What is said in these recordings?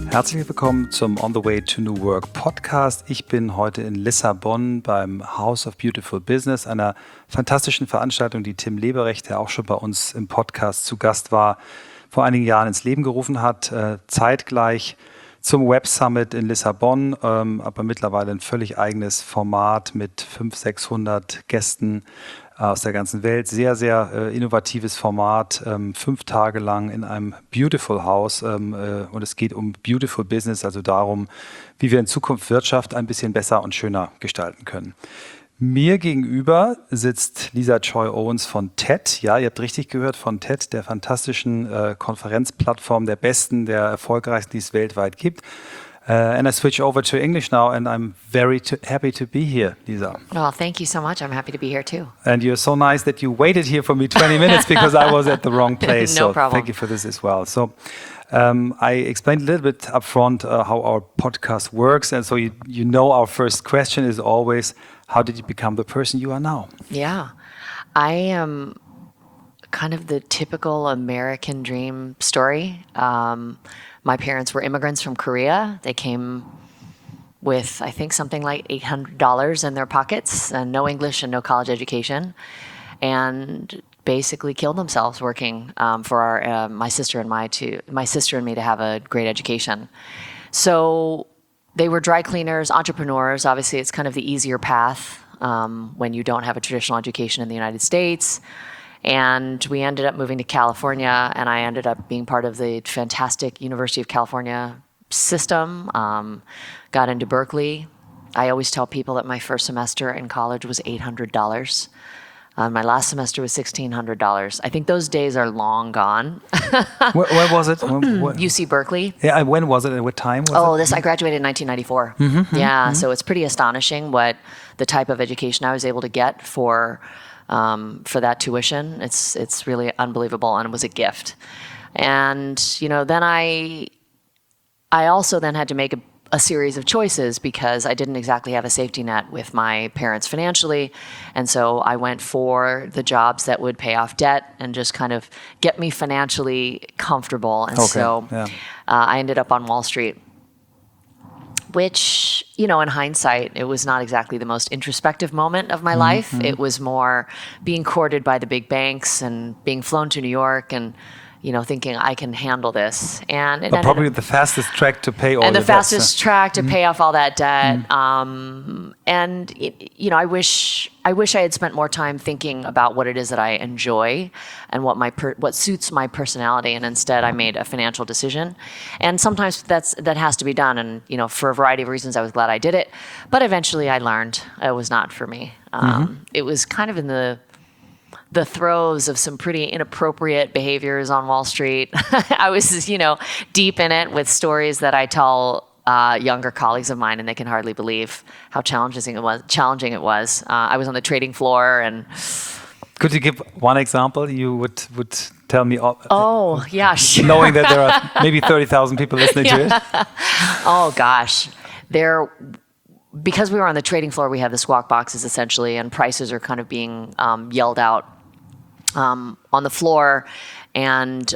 Herzlich willkommen zum On the Way to New Work Podcast. Ich bin heute in Lissabon beim House of Beautiful Business, einer fantastischen Veranstaltung, die Tim Leberecht, der auch schon bei uns im Podcast zu Gast war, vor einigen Jahren ins Leben gerufen hat. Zeitgleich zum Web Summit in Lissabon, aber mittlerweile ein völlig eigenes Format mit 500, 600 Gästen aus der ganzen Welt. Sehr, sehr innovatives Format, 5 Tage lang in einem Beautiful House, und es geht um Beautiful Business, also darum, wie wir in Zukunft Wirtschaft ein bisschen besser und schöner gestalten können. Mir gegenüber sitzt Lisa Joy Owens von TED. Ja, ihr habt richtig gehört, von TED, der fantastischen Konferenzplattform, der besten, der erfolgreichsten, die es weltweit gibt. And I switch over to English now, and I'm very happy to be here, Lisa. Well, thank you so much. I'm happy to be here too. And you're so nice that you waited here for me 20 minutes because I was at the wrong place. No so problem. Thank you for this as well. So I explained a little bit upfront how our podcast works. And so you know our first question is always, how did you become the person you are now? Yeah. I am kind of the typical American dream story. My parents were immigrants from Korea. They came with, I think, something like $800 in their pockets and no English and no college education, and basically killed themselves working for my sister and me to have a great education. So they were dry cleaners, entrepreneurs. Obviously, it's kind of the easier path when you don't have a traditional education in the United States. And we ended up moving to California, and I ended up being part of the fantastic University of California system, got into Berkeley. I always tell people that my first semester in college was $800. My last semester was $1,600. I think those days are long gone. Where was it? UC Berkeley. Yeah, when was it? At what time was it? I graduated in 1994. So it's pretty astonishing what the type of education I was able to get for that tuition. It's really unbelievable, and it was a gift. And then I also then had to make a series of choices because I didn't exactly have a safety net with my parents financially, and so I went for the jobs that would pay off debt and just kind of get me financially comfortable. And I ended up on Wall Street, which, in hindsight, it was not exactly the most introspective moment of my life. It was more being courted by the big banks and being flown to New York and, thinking I can handle this. And but probably the fastest track to pay all and the debts, fastest track to pay off all that debt. I wish I had spent more time thinking about what it is that I enjoy and what suits my personality. And instead, I made a financial decision. And sometimes that has to be done. And for a variety of reasons, I was glad I did it. But eventually, I learned it was not for me. It was kind of in the throes of some pretty inappropriate behaviors on Wall Street. I was, deep in it with stories that I tell younger colleagues of mine, and they can hardly believe how challenging it was. I was on the trading floor, and could you give one example? You would tell me. Oh, yeah, sure. Knowing that there are maybe 30,000 people listening to it. Oh gosh, because we were on the trading floor, we have the squawk boxes essentially, and prices are kind of being yelled out on the floor. And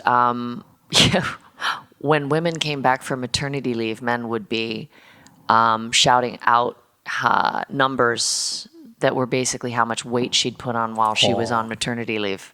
when women came back from maternity leave, men would be shouting out numbers that were basically how much weight she'd put on while she was on maternity leave.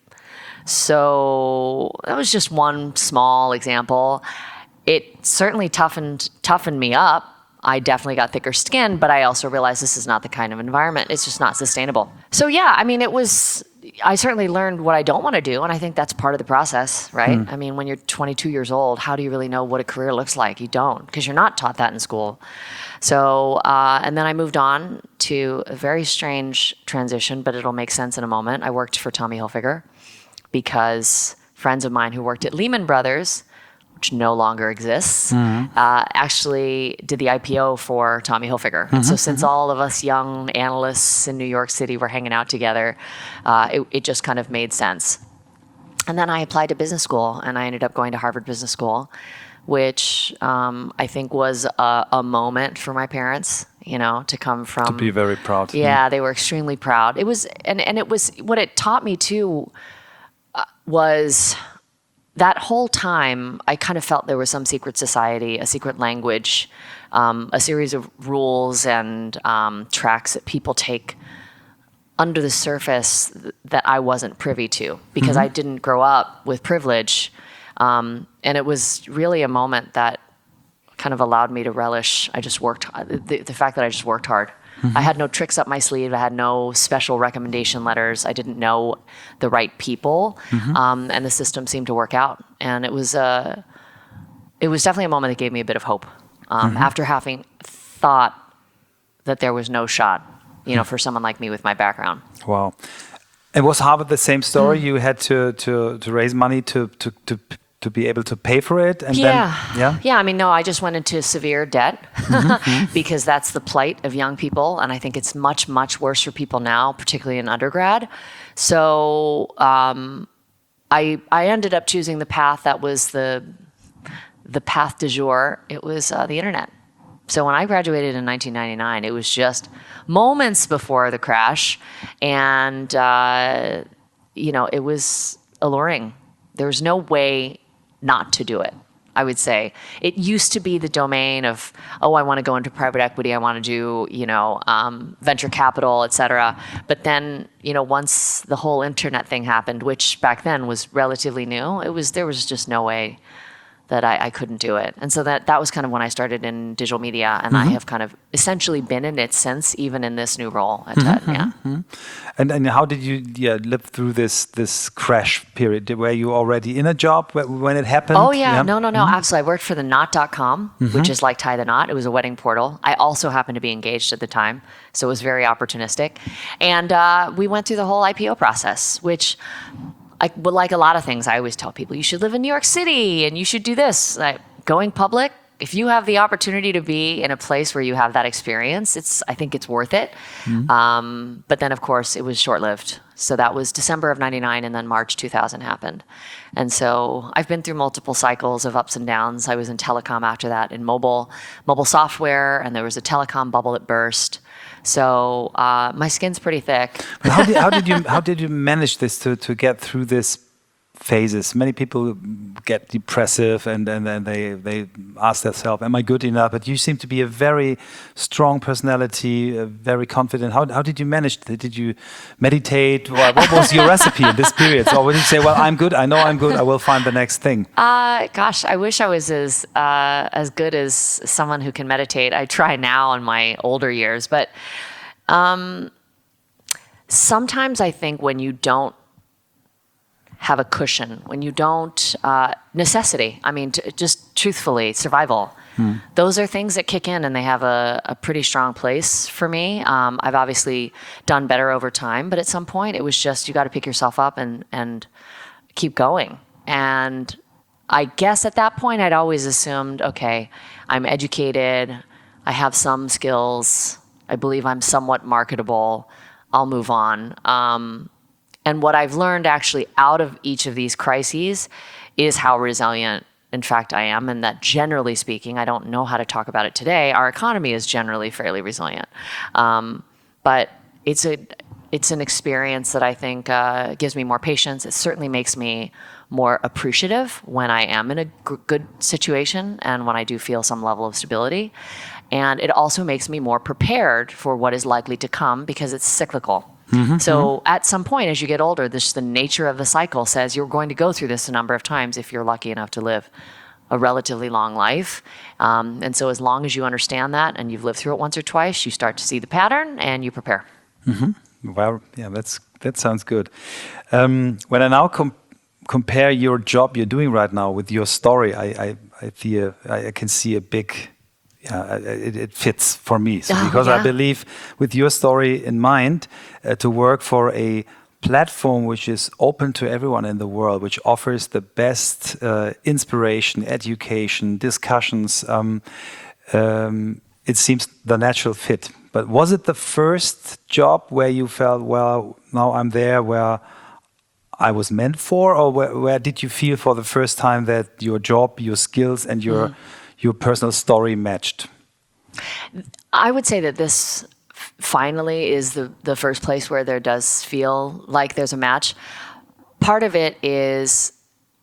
So that was just one small example. It certainly toughened me up. I definitely got thicker skin, but I also realized this is not the kind of environment. It's just not sustainable. So yeah, I certainly learned what I don't want to do, and I think that's part of the process, right? I mean, when you're 22 years old, how do you really know what a career looks like? You don't, because you're not taught that in school. So, and then I moved on to a very strange transition, but it'll make sense in a moment. I worked for Tommy Hilfiger because friends of mine who worked at Lehman Brothers, which no longer exists, actually did the IPO for Tommy Hilfiger. And so since all of us young analysts in New York City were hanging out together, it just kind of made sense. And then I applied to business school, and I ended up going to Harvard Business School, which I think was a moment for my parents, to come from. To be very proud. Yeah, they were extremely proud. It was, and it was, what it taught me too was that whole time, I kind of felt there was some secret society, a secret language, a series of rules and tracks that people take under the surface that I wasn't privy to because I didn't grow up with privilege. And it was really a moment that kind of allowed me to relish. I just worked, the fact that I just worked hard. I had no tricks up my sleeve. I had no special recommendation letters. I didn't know the right people. And the system seemed to work out. And it was definitely a moment that gave me a bit of hope. After having thought that there was no shot, for someone like me with my background. Wow. And was Harvard the same story? You had to raise money to be able to pay for it? And Yeah. Then, I mean, no, I just went into severe debt because that's the plight of young people. And I think it's much, much worse for people now, particularly in undergrad. So I ended up choosing the path that was the path du jour. It was the internet. So when I graduated in 1999, it was just moments before the crash. And, it was alluring. There was no way not to do it, I would say. It used to be the domain of, I want to go into private equity. I want to do, venture capital, et cetera. But then, once the whole internet thing happened, which back then was relatively new, there was just no way that I couldn't do it. And so that was kind of when I started in digital media, and I have kind of essentially been in it since, even in this new role at TED. And how did you live through this crash period? Were you already in a job when it happened? Oh, yeah. No, absolutely. I worked for the knot.com, which is like Tie the Knot. It was a wedding portal. I also happened to be engaged at the time, so it was very opportunistic. And we went through the whole IPO process, which... like a lot of things, I always tell people, you should live in New York City and you should do this. Going public, if you have the opportunity to be in a place where you have that experience, I think it's worth it. But then, of course, it was short-lived. So that was December of 99, and then March 2000 happened. And so I've been through multiple cycles of ups and downs. I was in telecom after that, in mobile software, and there was a telecom bubble that burst. So my skin's pretty thick. But how did you manage this to get through this phases? Many people get depressive and then they ask themselves, "Am I good enough?" But you seem to be a very strong personality, very confident. How did you manage? Did you meditate? What was your recipe in this period? Or would you say, "Well, I'm good. I know I'm good. I will find the next thing"? Gosh, I wish I was as good as someone who can meditate. I try now in my older years, but sometimes I think when you don't have a cushion, when you don't, necessity, I mean, just truthfully, survival. Those are things that kick in and they have a pretty strong place for me. I've obviously done better over time, but at some point it was just, you got to pick yourself up and keep going. And I guess at that point I'd always assumed, okay, I'm educated, I have some skills, I believe I'm somewhat marketable, I'll move on. And what I've learned actually out of each of these crises is how resilient, in fact, I am. And that generally speaking, I don't know how to talk about it today, our economy is generally fairly resilient. But it's an experience that I think gives me more patience. It certainly makes me more appreciative when I am in a good situation and when I do feel some level of stability. And it also makes me more prepared for what is likely to come because it's cyclical. So at some point, as you get older, the nature of the cycle says you're going to go through this a number of times if you're lucky enough to live a relatively long life. And so as long as you understand that and you've lived through it once or twice, you start to see the pattern and you prepare. Well, yeah, that sounds good. When I now compare your job you're doing right now with your story, I feel I can see a big... it fits for me. So because I believe with your story in mind, to work for a platform which is open to everyone in the world, which offers the best inspiration, education, discussions, it seems the natural fit. But was it the first job where you felt, well, now I'm there where I was meant for, or where did you feel for the first time that your job, your skills, and your personal story matched? I would say that this finally is the first place where there does feel like there's a match. Part of it is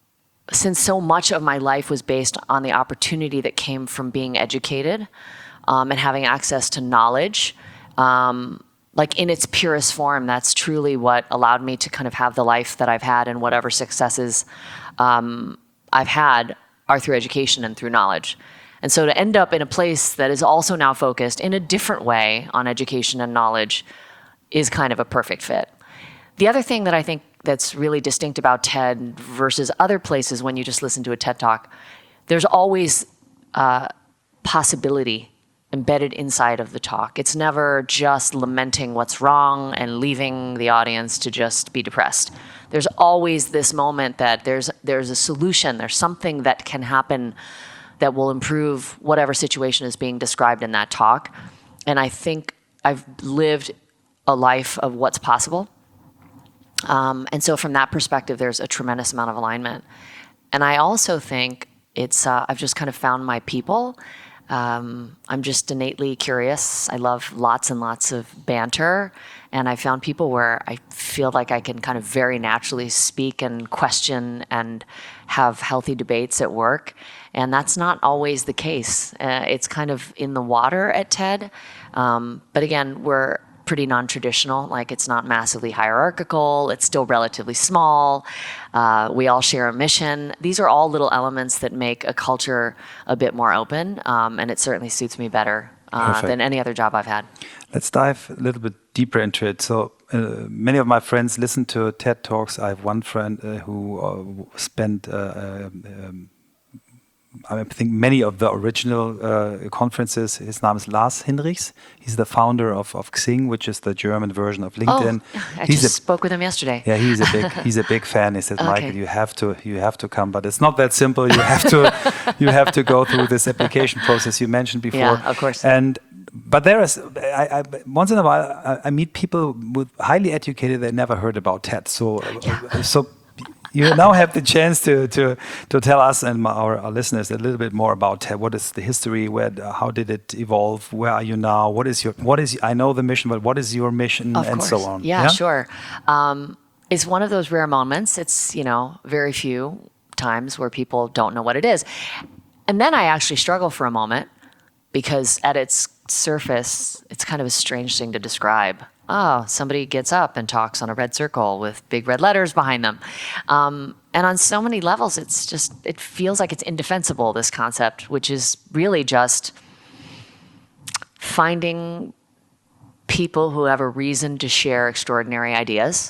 since so much of my life was based on the opportunity that came from being educated and having access to knowledge, like in its purest form, that's truly what allowed me to kind of have the life that I've had, and whatever successes I've had are through education and through knowledge. And so to end up in a place that is also now focused in a different way on education and knowledge is kind of a perfect fit. The other thing that I think that's really distinct about TED versus other places when you just listen to a TED Talk, there's always possibility embedded inside of the talk. It's never just lamenting what's wrong and leaving the audience to just be depressed. There's always this moment that there's a solution, there's something that can happen that will improve whatever situation is being described in that talk. And I think I've lived a life of what's possible. And so from that perspective, there's a tremendous amount of alignment. And I also think I've just kind of found my people. I'm just innately curious. I love lots and lots of banter. And I found people where I feel like I can kind of very naturally speak and question and have healthy debates at work. And that's not always the case. It's kind of in the water at TED. But again, we're pretty non-traditional. Like, it's not massively hierarchical. It's still relatively small. We all share a mission. These are all little elements that make a culture a bit more open. And it certainly suits me better than any other job I've had. Let's dive a little bit deeper into it. So many of my friends listen to TED Talks. I have one friend who spent I think many of the original conferences. His name is Lars Hinrichs. He's the founder of Xing, which is the German version of LinkedIn. Oh, I just spoke with him yesterday. Yeah, he's a big fan. He said, Okay. Michael, you have to come, but it's not that simple. You have to go through this application process you mentioned before. Yeah, of course. But there is, once in a while, I meet people with highly educated that never heard about TED. So you now have the chance to tell us and our listeners a little bit more about TED. What is the history? How did it evolve? Where are you now? What is I know the mission, but what is your mission, and so on? Yeah, sure. It's one of those rare moments. It's, very few times where people don't know what it is. And then I actually struggle for a moment, because at its surface, it's kind of a strange thing to describe. Oh, somebody gets up and talks on a red circle with big red letters behind them. And on so many levels, it feels like it's indefensible, this concept, which is really just finding people who have a reason to share extraordinary ideas.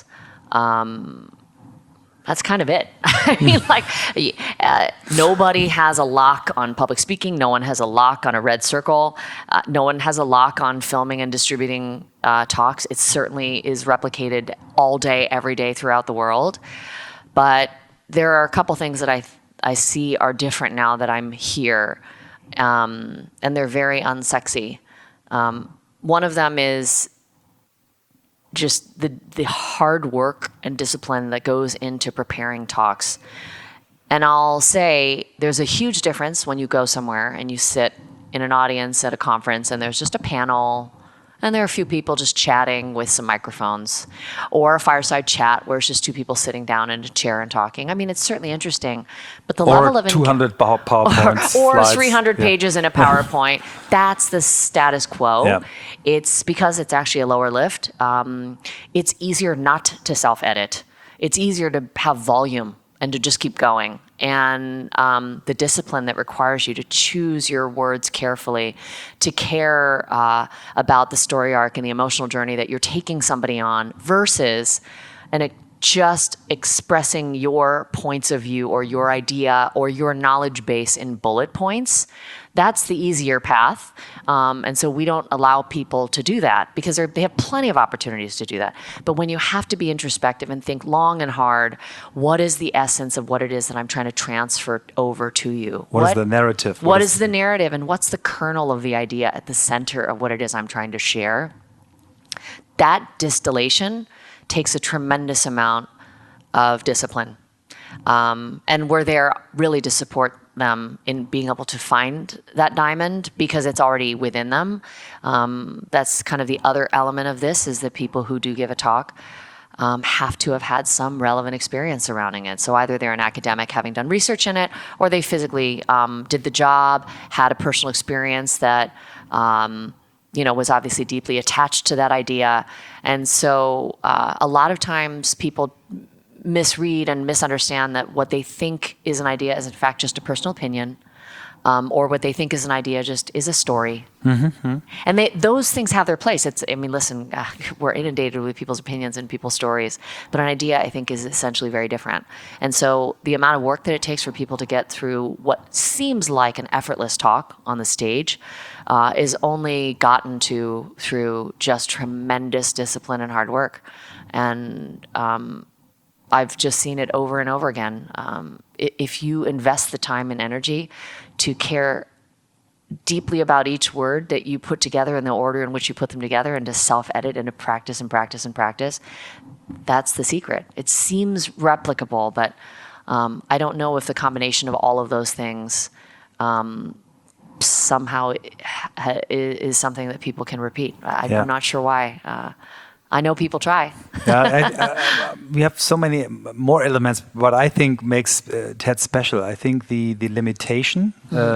That's kind of it. I mean, nobody has a lock on public speaking. No one has a lock on a red circle. No one has a lock on filming and distributing talks. It certainly is replicated all day, every day throughout the world. But there are a couple things that I see are different now that I'm here. And they're very unsexy. One of them is just the hard work and discipline that goes into preparing talks. And I'll say there's a huge difference when you go somewhere and you sit in an audience at a conference and there's just a panel and there are a few people just chatting with some microphones, or a fireside chat where it's just two people sitting down in a chair and talking. I mean, it's certainly interesting, but the level of 200 PowerPoint or slides. 300 pages in a PowerPoint, that's the status quo. Yeah. It's because it's actually a lower lift. It's easier not to self-edit. It's easier to have volume and to just keep going. And the discipline that requires you to choose your words carefully, to care about the story arc and the emotional journey that you're taking somebody on, versus just expressing your points of view or your idea or your knowledge base in bullet points. That's the easier path. And so we don't allow people to do that because they have plenty of opportunities to do that. But when you have to be introspective and think long and hard, what is the essence of what it is that I'm trying to transfer over to you? What is the narrative? What is the narrative, and what's the kernel of the idea at the center of what it is I'm trying to share? That distillation takes a tremendous amount of discipline. And we're there really to support them in being able to find that diamond because it's already within them. That's kind of the other element of this, is that people who do give a talk have to have had some relevant experience surrounding it. So either they're an academic having done research in it, or they physically did the job, had a personal experience that was obviously deeply attached to that idea. And so a lot of times people misread and misunderstand that what they think is an idea is in fact just a personal opinion, or what they think is an idea just is a story. Mm-hmm. And those things have their place. Listen, we're inundated with people's opinions and people's stories, but an idea, I think, is essentially very different. And so the amount of work that it takes for people to get through what seems like an effortless talk on the stage is only gotten to through just tremendous discipline and hard work. And I've just seen it over and over again. If you invest the time and energy to care deeply about each word that you put together in the order in which you put them together, and to self-edit and to practice and practice and practice, that's the secret. It seems replicable, but I don't know if the combination of all of those things somehow is something that people can repeat. I'm not sure why. I know people try. We have so many more elements. What I think makes TED special, I think the limitation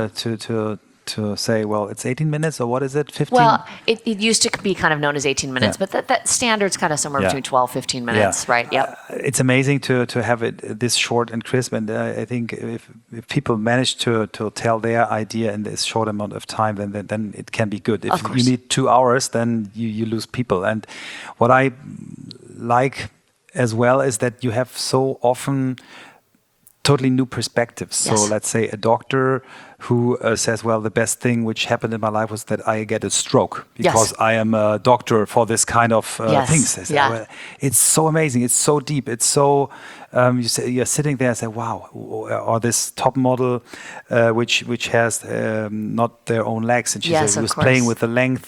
to say, well, it's 18 minutes, or what is it, 15? Well, it used to be kind of known as 18 minutes, but that standard's kind of somewhere between 12, 15 minutes, right? Yep. It's amazing to have it this short and crisp, and I think if people manage to tell their idea in this short amount of time, then it can be good. If you need 2 hours, then you lose people. And what I like as well is that you have so often totally new perspectives. Yes. So let's say a doctor who says, well, the best thing which happened in my life was that I get a stroke because I am a doctor for this kind of things. They say, well, it's so amazing. It's so deep. It's so, you're sitting there and say, wow. Or this top model, which has not their own legs. And she was playing with the length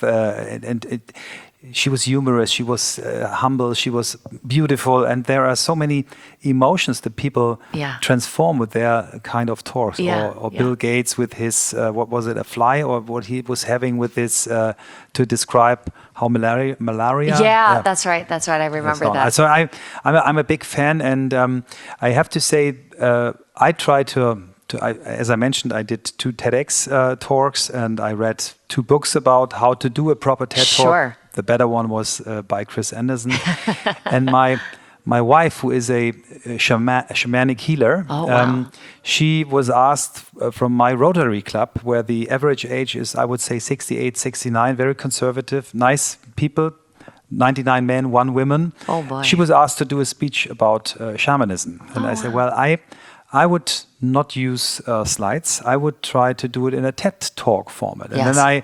she was humorous, she was humble, she was beautiful, and there are so many emotions that people transform with their kind of talks. Or Bill Gates with his, what was it, a fly, or what he was having with this to describe how malaria. Yeah, that's right. I remember that. So I'm a big fan, and I have to say, I try to. As I mentioned, I did 2 TEDx talks, and I read 2 books about how to do a proper TED talk. The better one was by Chris Anderson. And my wife, who is a shamanic healer, she was asked from my Rotary Club, where the average age is, I would say, 68, 69, very conservative, nice people, 99 men, 1 woman. Oh boy. She was asked to do a speech about shamanism. And I said, well, I would not use slides. I would try to do it in a TED talk format. And then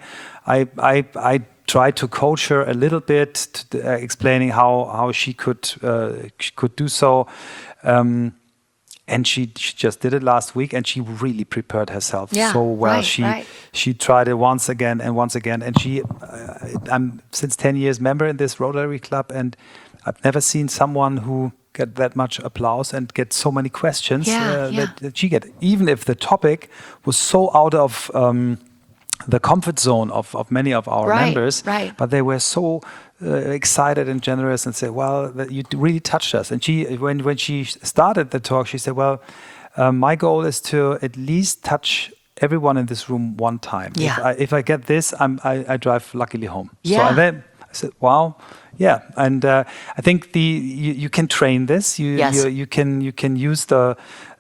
I tried to coach her a little bit, explaining how she could do so. And she just did it last week, and she really prepared herself so well. She tried it once again, and I'm since 10 years member in this Rotary Club, and I've never seen someone who get that much applause and get so many questions that she get. Even if the topic was so out of the comfort zone of many of our members, but they were so excited and generous and said, well, you really touched us. And she, when she started the talk, she said, well, my goal is to at least touch everyone in this room one time. If I get this, I drive luckily home. So, and then I said, wow. Yeah, and I think you can train this. You can use the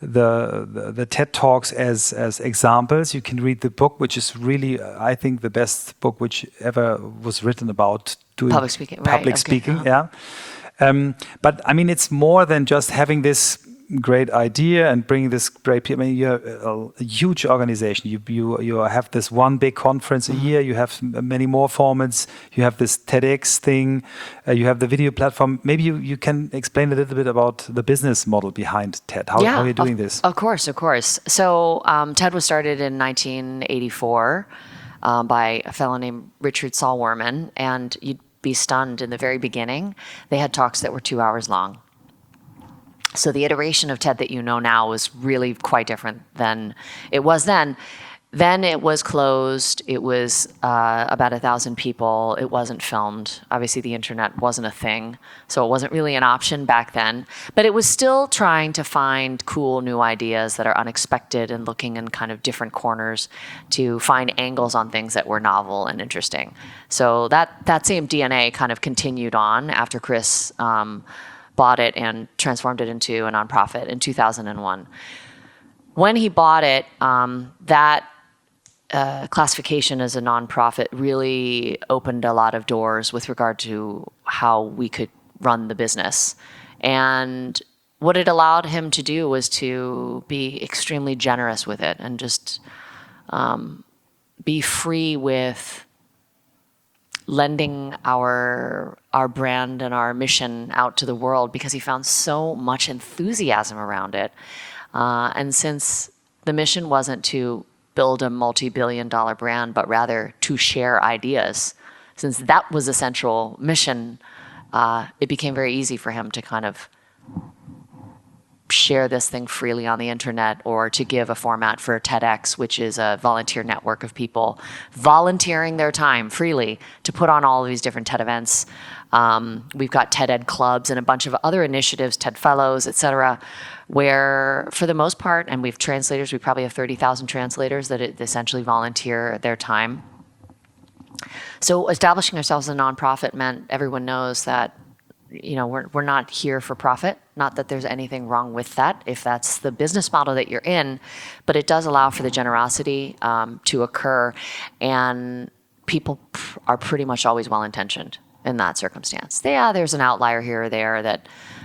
TED Talks as examples. You can read the book, which is really, I think, the best book which ever was written about doing public speaking. But I mean, it's more than just having this great idea and bringing this great people. I mean, you're a huge organization. You have this one big conference a year. You have many more formats. You have this TEDx thing. You have the video platform. Maybe you can explain a little bit about the business model behind TED. How are you doing this? Of course. So TED was started in 1984 by a fellow named Richard Saul Wurman, and you'd be stunned in the very beginning. They had talks that were 2 hours long. So the iteration of TED that you know now was really quite different than it was then. Then it was closed. It was about 1,000 people. It wasn't filmed. Obviously, the internet wasn't a thing, so it wasn't really an option back then. But it was still trying to find cool new ideas that are unexpected and looking in kind of different corners to find angles on things that were novel and interesting. So that same DNA kind of continued on after Chris bought it and transformed it into a nonprofit in 2001. When he bought it, that classification as a nonprofit really opened a lot of doors with regard to how we could run the business. And what it allowed him to do was to be extremely generous with it and just be free with lending our brand and our mission out to the world, because he found so much enthusiasm around it. And since the mission wasn't to build a multi-billion-dollar brand, but rather to share ideas, since that was a central mission, it became very easy for him to kind of share this thing freely on the internet, or to give a format for TEDx, which is a volunteer network of people volunteering their time freely to put on all of these different TED events. We've got TED Ed clubs and a bunch of other initiatives, TED Fellows, et cetera, where for the most part, and we've translators, we probably have 30,000 translators that essentially volunteer their time. So establishing ourselves as a nonprofit meant everyone knows that, you know, we're not here for profit. Not that there's anything wrong with that, if that's the business model that you're in, but it does allow for the generosity to occur, and people are pretty much always well-intentioned in that circumstance. Yeah, there's an outlier here or there that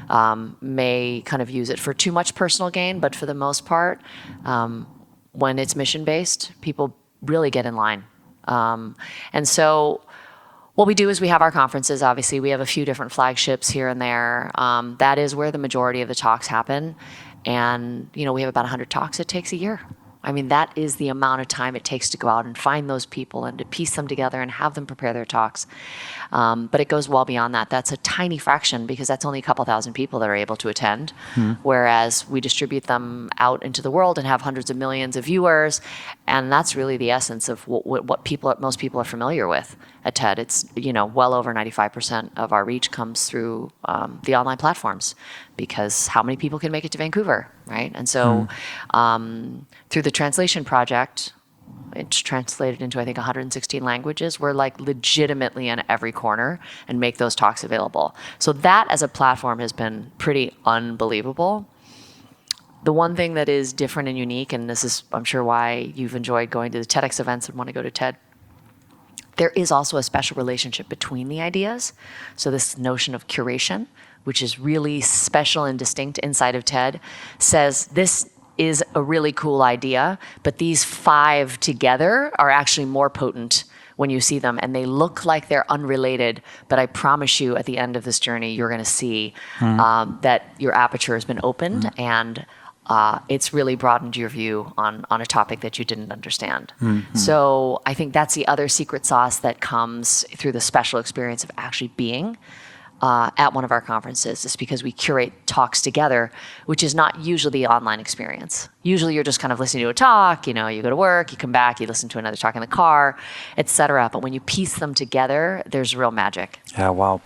may kind of use it for too much personal gain, but for the most part, when it's mission-based, people really get in line. And so what we do is we have our conferences. Obviously, we have a few different flagships here and there. That is where the majority of the talks happen. And, you know, we have about 100 talks. It takes a year. I mean, that is the amount of time it takes to go out and find those people and to piece them together and have them prepare their talks. But it goes well beyond that. That's a tiny fraction, because that's only a couple thousand people that are able to attend. Whereas we distribute them out into the world and have hundreds of millions of viewers. And that's really the essence of what most people are familiar with at TED. It's, you know, well over 95% of our reach comes through the online platforms, because how many people can make it to Vancouver, right? And so through the translation project, it's translated into, I think, 116 languages. We're like legitimately in every corner and make those talks available. So that as a platform has been pretty unbelievable. The one thing that is different and unique, and this is, I'm sure, why you've enjoyed going to the TEDx events and want to go to TED, there is also a special relationship between the ideas. So this notion of curation, which is really special and distinct inside of TED, says this is a really cool idea, but these 5 together are actually more potent when you see them, and they look like they're unrelated, but I promise you at the end of this journey, you're gonna see that your aperture has been opened, and it's really broadened your view on a topic that you didn't understand. So I think that's the other secret sauce that comes through the special experience of actually being at one of our conferences, is because we curate talks together, which is not usually the online experience. Usually you're just kind of listening to a talk, you know, you go to work, you come back, you listen to another talk in the car, etc. But when you piece them together, there's real magic. Ja, wow.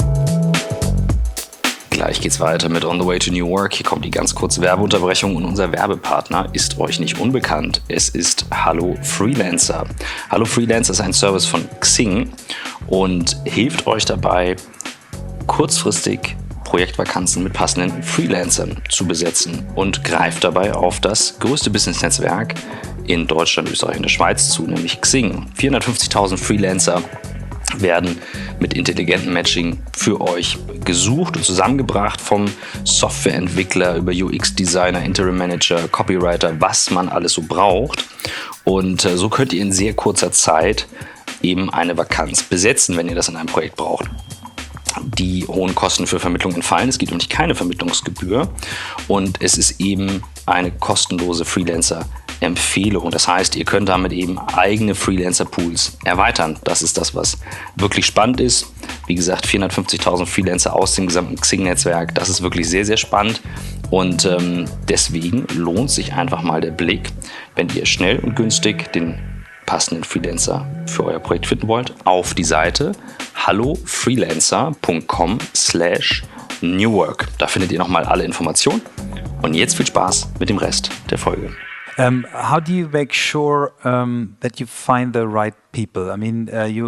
Gleich geht's weiter mit On the Way to New Work. Hier kommt die ganz kurze Werbeunterbrechung und unser Werbepartner ist euch nicht unbekannt. Es ist Hallo Freelancer. Hallo Freelancer ist ein Service von Xing und hilft euch dabei, kurzfristig Projektvakanzen mit passenden Freelancern zu besetzen und greift dabei auf das größte Business-Netzwerk in Deutschland, Österreich und der Schweiz zu, nämlich Xing. 450.000 Freelancer werden mit intelligentem Matching für euch gesucht und zusammengebracht, vom Softwareentwickler über UX-Designer, Interim-Manager, Copywriter, was man alles so braucht. Und so könnt ihr in sehr kurzer Zeit eben eine Vakanz besetzen, wenn ihr das in einem Projekt braucht. Die hohen Kosten für Vermittlung entfallen. Es gibt nämlich keine Vermittlungsgebühr und es ist eben eine kostenlose Freelancer-Empfehlung. Das heißt, ihr könnt damit eben eigene Freelancer-Pools erweitern. Das ist das, was wirklich spannend ist. Wie gesagt, 450.000 Freelancer aus dem gesamten Xing-Netzwerk. Das ist wirklich sehr, sehr spannend. Und deswegen lohnt sich einfach mal der Blick, wenn ihr schnell und günstig den passenden Freelancer für euer Projekt finden wollt, auf die Seite hallofreelancer.com/newwork. Da findet ihr nochmal alle Informationen. Und jetzt viel Spaß mit dem Rest der Folge. How do you make sure that you find the right people? I mean,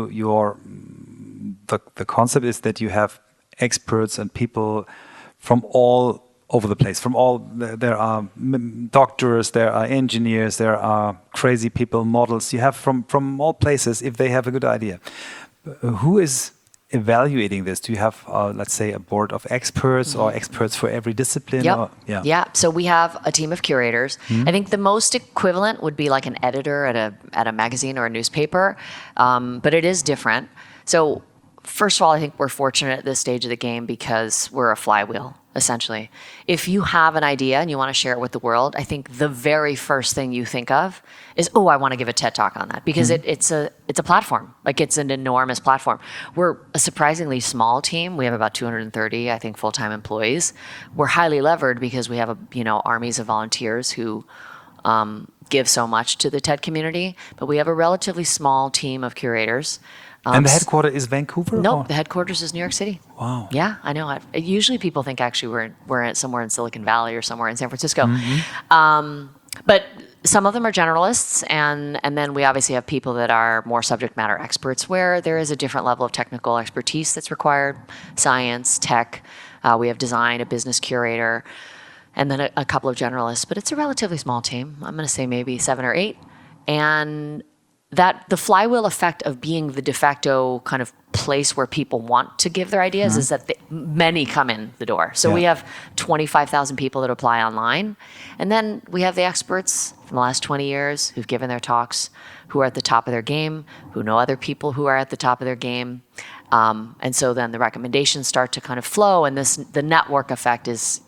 the concept is that you have experts and people from all over the place. There are doctors, there are engineers, there are crazy people, models. You have from all places if they have a good idea. Who is evaluating this? Do you have, let's say, a board of experts or experts for every discipline? Yep. Or, Yeah. So we have a team of curators. I think the most equivalent would be like an editor at a magazine or a newspaper, but it is different. So first of all, I think we're fortunate at this stage of the game because we're a flywheel, essentially. If you have an idea and you want to share it with the world, I think the very first thing you think of is, oh, I want to give a TED Talk on that, because it's a platform. Like, it's an enormous platform. We're a surprisingly small team. We have about 230, I think, full-time employees. We're highly levered because we have armies of volunteers who give so much to the TED community, but we have a relatively small team of curators. And the headquarters is Vancouver? No, the headquarters is New York City. Wow. Yeah, I know. Usually people think actually we're somewhere in Silicon Valley or somewhere in San Francisco. But some of them are generalists, and then we obviously have people that are more subject matter experts, where there is a different level of technical expertise that's required, science, tech. We have design, a business curator, and then a couple of generalists. But it's a relatively small team. I'm going to say maybe 7 or 8. And that the flywheel effect of being the de facto kind of place where people want to give their ideas is that many come in the door. So we have 25,000 people that apply online. And then we have the experts from the last 20 years who've given their talks, who are at the top of their game, who know other people who are at the top of their game. And so then the recommendations start to kind of flow, and the network effect is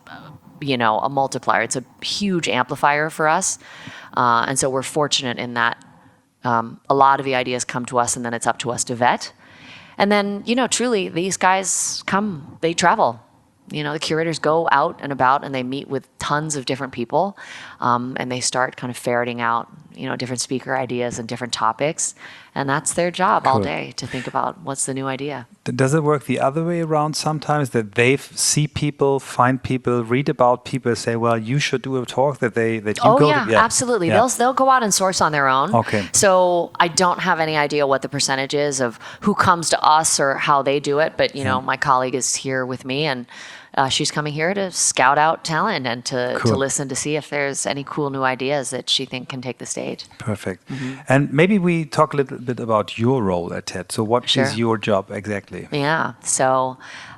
a multiplier. It's a huge amplifier for us. And so we're fortunate in that a lot of the ideas come to us, and then it's up to us to vet. And then, truly, these guys they travel. The curators go out and about, and they meet with tons of different people, and they start kind of ferreting out, different speaker ideas and different topics. And that's their job all day, to think about what's the new idea. Does it work the other way around sometimes, that they see people, find people, read about people, say, well, you should do a talk that you go to? Yeah, absolutely. Yeah. They'll go out and source on their own. Okay. So I don't have any idea what the percentage is of who comes to us or how they do it. But, my colleague is here with me, and she's coming here to scout out talent and to listen to see if there's any cool new ideas that she thinks can take the stage. Perfect. And maybe we talk a little bit about your role at TED. So what is your job exactly? Yeah. So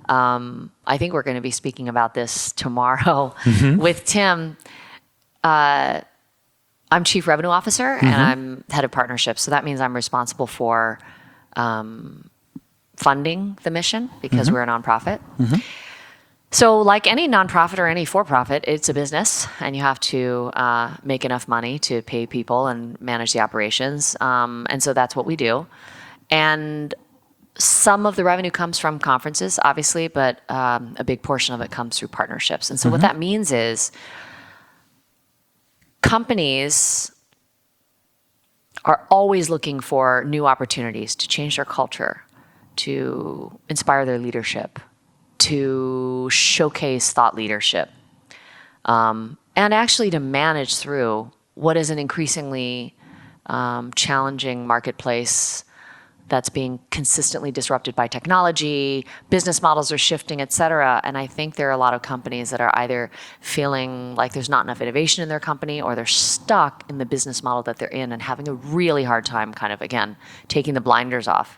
I think we're going to be speaking about this tomorrow with Tim. I'm Chief Revenue Officer, and I'm head of partnerships. So that means I'm responsible for funding the mission, because we're a nonprofit. So like any nonprofit or any for-profit, it's a business, and you have to make enough money to pay people and manage the operations. And so that's what we do. And some of the revenue comes from conferences, obviously, but a big portion of it comes through partnerships. And so what that means is companies are always looking for new opportunities to change their culture, to inspire their leadership, to showcase thought leadership, and actually to manage through what is an increasingly challenging marketplace that's being consistently disrupted by technology. Business models are shifting, et cetera. And I think there are a lot of companies that are either feeling like there's not enough innovation in their company, or they're stuck in the business model that they're in and having a really hard time kind of, again, taking the blinders off.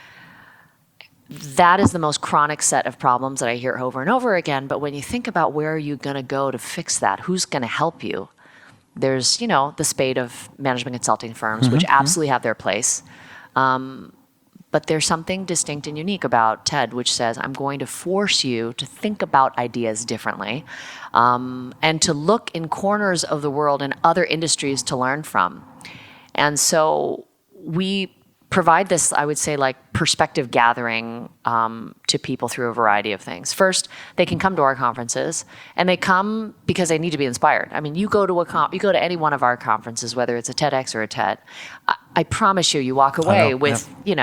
That is the most chronic set of problems that I hear over and over again. But when you think about where are you going to go to fix that, who's going to help you? There's, the spate of management consulting firms, which absolutely have their place. But there's something distinct and unique about TED, which says, I'm going to force you to think about ideas differently, and to look in corners of the world and other industries to learn from. And so we provide this, I would say, like perspective gathering to people through a variety of things. First, they can come to our conferences, and they come because they need to be inspired. I mean, you go to any one of our conferences, whether it's a TEDx or a TED. I promise you walk away with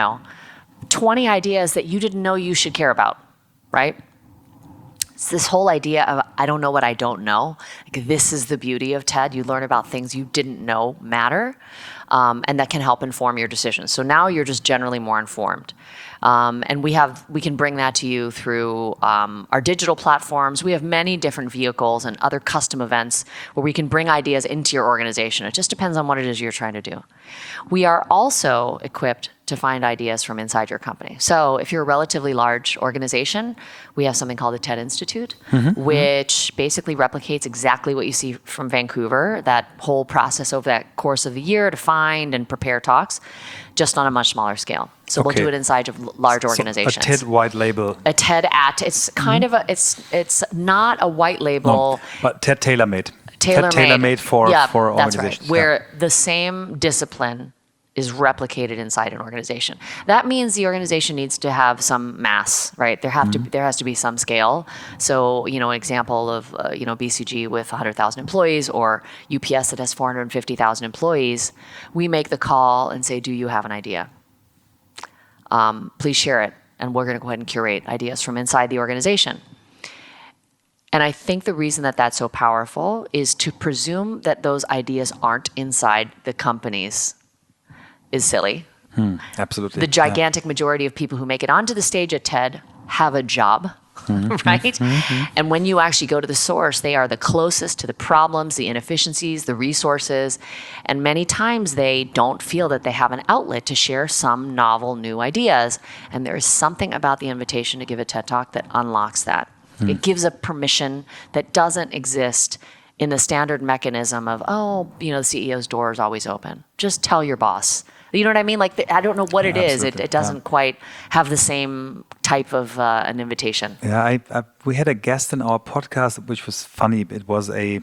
20 ideas that you didn't know you should care about, right? It's this whole idea of I don't know what I don't know. Like, this is the beauty of TED. You learn about things you didn't know matter. And that can help inform your decisions. So now you're just generally more informed. And we can bring that to you through our digital platforms. We have many different vehicles and other custom events where we can bring ideas into your organization. It just depends on what it is you're trying to do. We are also equipped to find ideas from inside your company. So if you're a relatively large organization, we have something called the TED Institute, which basically replicates exactly what you see from Vancouver, that whole process over that course of the year to find and prepare talks, just on a much smaller scale. So we'll do it inside of large organizations. So a TED white label. A TED it's kind of it's not a white label. No, but TED tailor-made. Tailor-made. TED tailor-made for organizations. That's right. Where the same discipline is replicated inside an organization. That means the organization needs to have some mass, right? There has to be some scale. So, an example of BCG with 100,000 employees, or UPS that has 450,000 employees, we make the call and say, do you have an idea? Please share it, and we're going to go ahead and curate ideas from inside the organization. And I think the reason that that's so powerful is to presume that those ideas aren't inside the companies is silly. Absolutely. The gigantic majority of people who make it onto the stage at TED have a job, right? And when you actually go to the source, they are the closest to the problems, the inefficiencies, the resources, and many times they don't feel that they have an outlet to share some novel new ideas. And there is something about the invitation to give a TED Talk that unlocks that. It gives a permission that doesn't exist in the standard mechanism of, the CEO's door is always open. Just tell your boss. You know what I mean? Like, I don't know what it is. It doesn't quite have the same type of an invitation. Yeah, we had a guest in our podcast, which was funny. It was a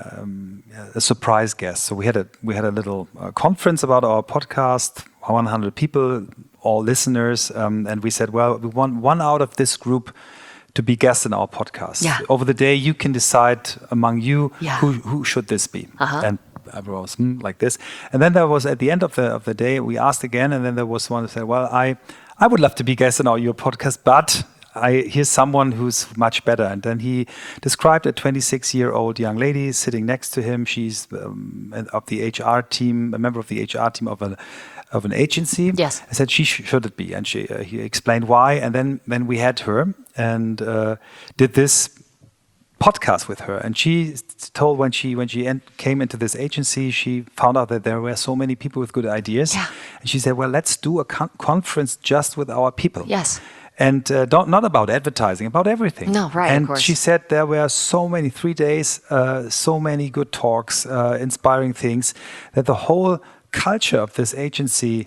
surprise guest. So we had a little conference about our podcast, 100 people, all listeners, and we said, well, we want one out of this group to be guest in our podcast. Yeah. Over the day, you can decide among you who should this be. And everyone was like this. And then there was, at the end of the day, we asked again, and then there was one who said, well, I would love to be guest in your podcast, but here's someone who's much better. And then he described a 26-year-old young lady sitting next to him. She's of the HR team, a member of the HR team of an agency. Yes. I said she should it be, and he explained why. And then we had her and did this podcast with her. And she told when she came into this agency, she found out that there were so many people with good ideas. Yeah. And she said, well, let's do a conference just with our people. Yes. And not about advertising, about everything. No, right, and of course. she said there were so many, 3 days, so many good talks, inspiring things, that the whole culture of this agency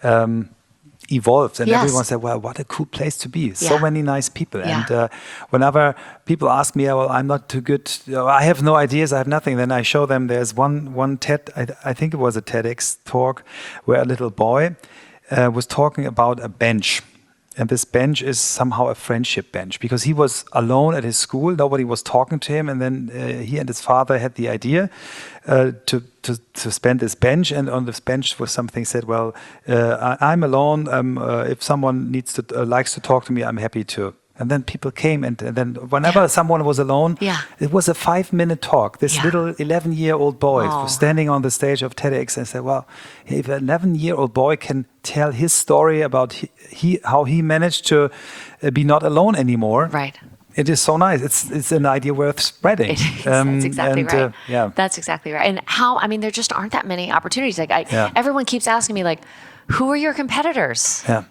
evolved. And everyone said, well, what a cool place to be. So many nice people. Yeah. And whenever people ask me, well, I'm not too good, I have no ideas, I have nothing, then I show them there's one TED, I think it was a TEDx talk, where a little boy was talking about a bench. And this bench is somehow a friendship bench, because he was alone at his school. Nobody was talking to him. And then he and his father had the idea to spend this bench. And on this bench was something said, well, I'm alone. If someone likes to talk to me, I'm happy to. And then people came, and then whenever someone was alone, it was a 5-minute talk. This little 11-year-old boy was standing on the stage of TEDx and said, well, if an 11-year-old boy can tell his story about how he managed to be not alone anymore. Right. It is so nice. It's an idea worth spreading. It is. That's exactly right. That's exactly right. And there just aren't that many opportunities. Like everyone keeps asking me, like, who are your competitors? Yeah.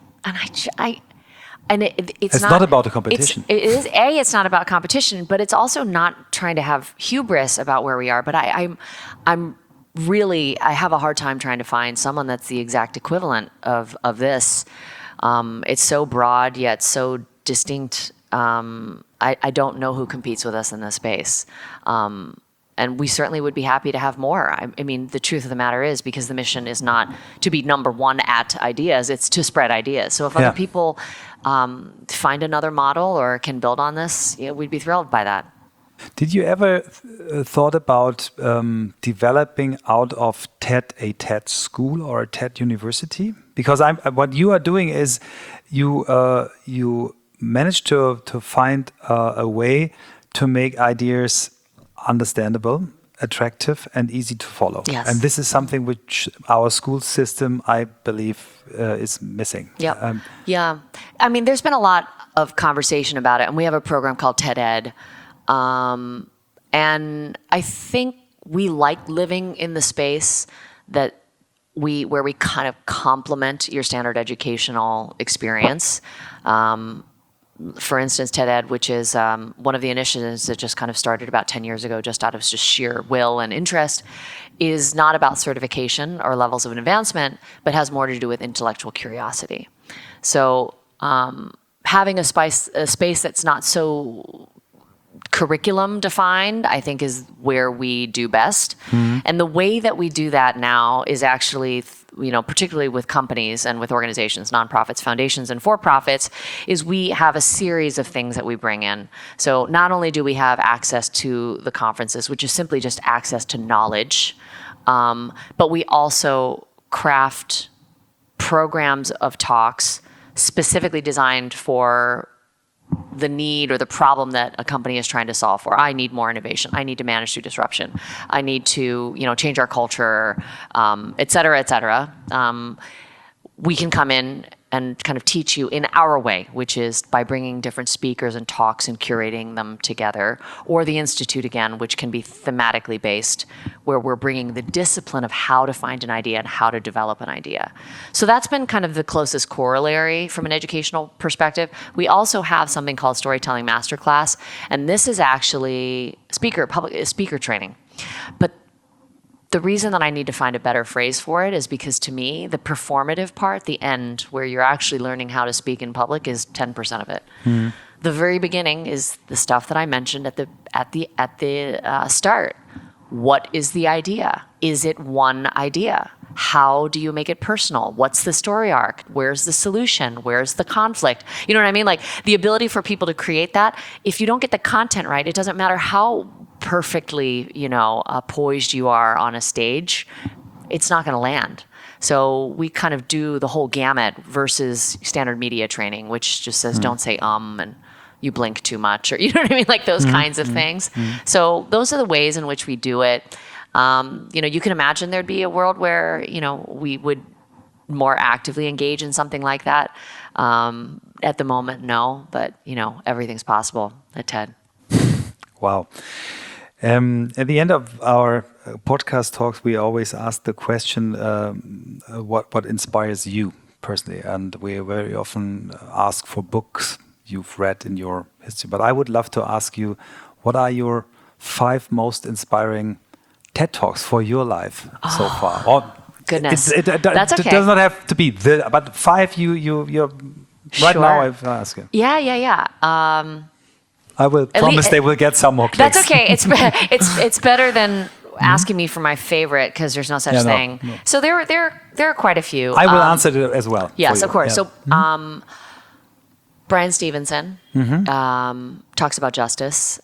And it's not about the competition. It's not about competition, but it's also not trying to have hubris about where we are. But I have a hard time trying to find someone that's the exact equivalent of this. It's so broad yet so distinct. I don't know who competes with us in this space. And we certainly would be happy to have more. I mean, the truth of the matter is, because the mission is not to be number one at ideas, it's to spread ideas. So if other people find another model or can build on this, we'd be thrilled by that. Did you ever thought about developing out of TED a TED school or a TED university? Because what you are doing is you managed to find a way to make ideas understandable, attractive, and easy to follow. Yes. And this is something which our school system, I believe, is missing. Yeah. Yeah. I mean, there's been a lot of conversation about it, and we have a program called TED Ed. And I think we like living in the space where we kind of complement your standard educational experience. For instance, TED Ed, which is one of the initiatives that just kind of started about 10 years ago, just out of just sheer will and interest, is not about certification or levels of advancement, but has more to do with intellectual curiosity. So having a space that's not so curriculum defined, I think, is where we do best. And the way that we do that now is actually, particularly with companies and with organizations, nonprofits, foundations, and for-profits, is we have a series of things that we bring in. So not only do we have access to the conferences, which is simply just access to knowledge, but we also craft programs of talks specifically designed for the need or the problem that a company is trying to solve for. I need more innovation. I need to manage through disruption. I need to, change our culture, et cetera, et cetera. We can come in and kind of teach you in our way, which is by bringing different speakers and talks and curating them together, or the Institute again, which can be thematically based, where we're bringing the discipline of how to find an idea and how to develop an idea. So that's been kind of the closest corollary from an educational perspective. We also have something called Storytelling Masterclass, and this is actually public speaker training. But the reason that I need to find a better phrase for it is because, to me, the performative part, the end, where you're actually learning how to speak in public, is 10% of it. The very beginning is the stuff that I mentioned at the start. What is the idea? Is it one idea? How do you make it personal? What's the story arc? Where's the solution? Where's the conflict? You know what I mean? Like, the ability for people to create that. If you don't get the content right, it doesn't matter how perfectly, poised you are on a stage, it's not going to land. So we kind of do the whole gamut versus standard media training, which just says don't say and you blink too much, or you know what I mean, like those kinds of things. So those are the ways in which we do it. You can imagine there'd be a world where we would more actively engage in something like that. At the moment, no, but everything's possible at TED. Wow. At the end of our podcast talks, we always ask the question, what inspires you personally? And we very often ask for books you've read in your history. But I would love to ask you, what are your 5 most inspiring TED Talks for your life so far? Or goodness, that's okay. It does not have to be but 5 you're right now. I've asked you. Yeah. I will promise they will get some more clicks. That's okay. It's better than asking me for my favorite, because there's no such thing. No. So there are quite a few. I will answer it as well. Yes, of course. Yeah. So Brian Stevenson talks about justice.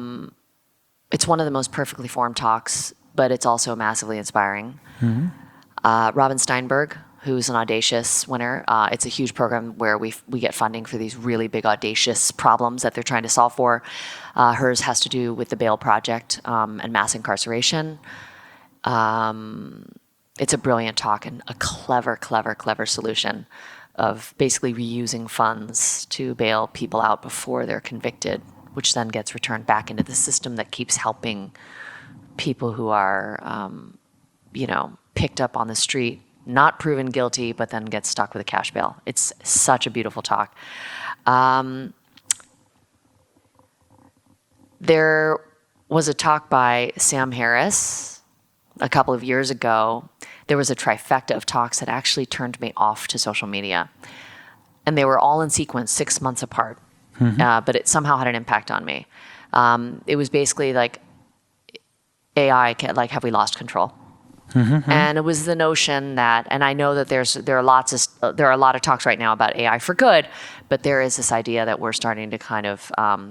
It's one of the most perfectly formed talks, but it's also massively inspiring. Robin Steinberg, who's an Audacious winner. It's a huge program where we get funding for these really big, audacious problems that they're trying to solve for. Hers has to do with the Bail Project and mass incarceration. It's a brilliant talk and a clever solution of basically reusing funds to bail people out before they're convicted, which then gets returned back into the system that keeps helping people who are, picked up on the street, not proven guilty, but then get stuck with a cash bail. It's such a beautiful talk. There was a talk by Sam Harris a couple of years ago. There was a trifecta of talks that actually turned me off to social media. And they were all in sequence, 6 months apart. But it somehow had an impact on me. It was basically like, AI, like, have we lost control? And it was the notion that, and I know that there are a lot of talks right now about AI for good, but there is this idea that we're starting to kind of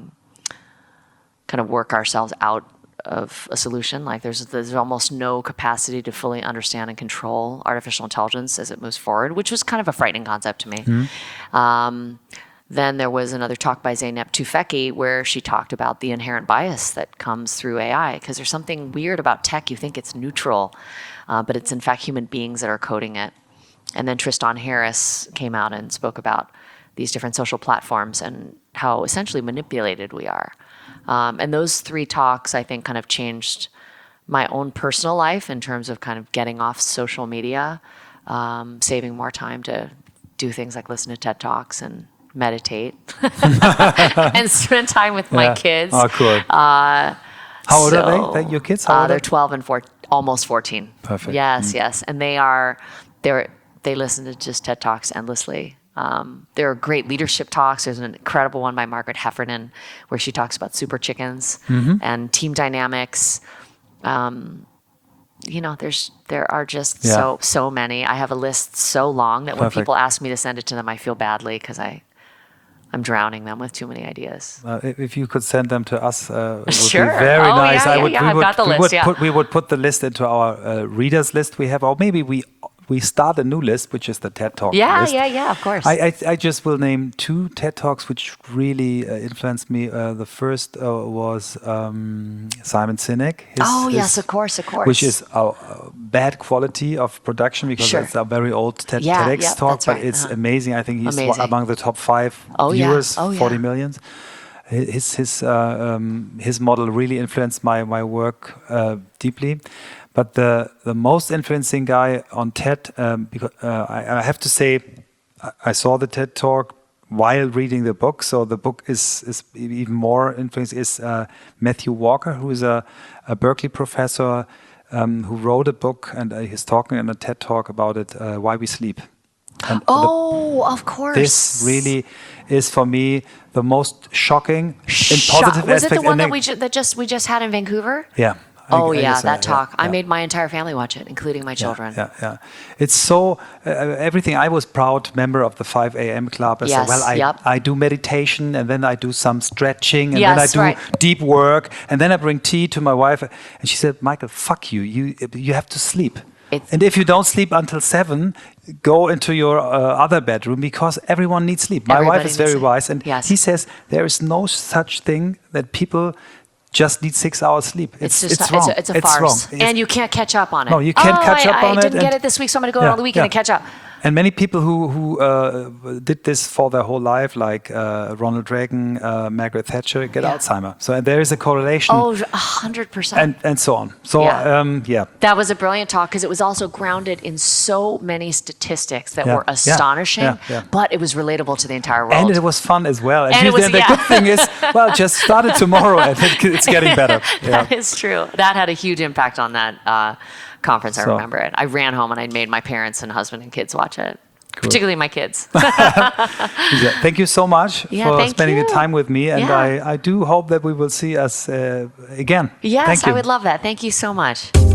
work ourselves out of a solution. Like there's almost no capacity to fully understand and control artificial intelligence as it moves forward, which was kind of a frightening concept to me. Then there was another talk by Zeynep Tufekci where she talked about the inherent bias that comes through AI, because there's something weird about tech. You think it's neutral, but it's in fact human beings that are coding it. And then Tristan Harris came out and spoke about these different social platforms and how essentially manipulated we are. And those 3 talks, I think, kind of changed my own personal life in terms of kind of getting off social media, saving more time to do things like listen to TED Talks and meditate and spend time with my kids. Oh, cool. How old are they? Your kids? They're 12 and almost 14. Perfect. Yes. And they listen to just TED Talks endlessly. There are great leadership talks. There's an incredible one by Margaret Heffernan where she talks about super chickens and team dynamics. There are just so many. I have a list so long that when people ask me to send it to them, I feel badly because I'm drowning them with too many ideas. If you could send them to us, it would Sure. be very nice. I've got the list. We would put the list into our readers list we have, or maybe we start a new list, which is the TED Talk list. Yeah, of course. I just will name 2 TED Talks which really influenced me. The first was Simon Sinek. Yes, of course. Which is a bad quality of production because it's a very old TEDx talk, but it's amazing. I think he's among the top 5 viewers, 40 million. His model really influenced my work deeply. But the most influencing guy on TED, because I have to say, I saw the TED Talk while reading the book, so the book is even more influencing, is Matthew Walker, who is a Berkeley professor who wrote a book, and he's talking in a TED Talk about it, Why We Sleep. And of course. This really is for me the most shocking in positive aspect. Was it the one that we just had in Vancouver? Yeah. That talk. I made my entire family watch it, including my children. Yeah. It's so, everything. I was proud member of the 5 a.m. club. I said, I do meditation, and then I do some stretching, and then I do deep work, and then I bring tea to my wife. And she said, Michael, fuck you. You have to sleep. And if you don't sleep until 7, go into your other bedroom, because everyone needs sleep. My wife is very wise, and he says there is no such thing that people just need 6 hours sleep. It's wrong. It's a farce. And you can't catch up on it. No, you can't catch up on it. I didn't get it this week, so I'm going to go on the weekend and catch up. And many people who did this for their whole life, like Ronald Reagan, Margaret Thatcher, get Alzheimer. So there is a correlation. 100%. And so on. So, That was a brilliant talk, because it was also grounded in so many statistics that were astonishing, but it was relatable to the entire world. And it was fun as well. And the good thing is, just start it tomorrow, and it's getting better. That is true. That had a huge impact on that conference. I remember it. I ran home and I made my parents and husband and kids watch it. Cool. Particularly my kids. Thank you so much for spending the time with me, and I do hope that we will see us again. Yes, I would love that. Thank you so much.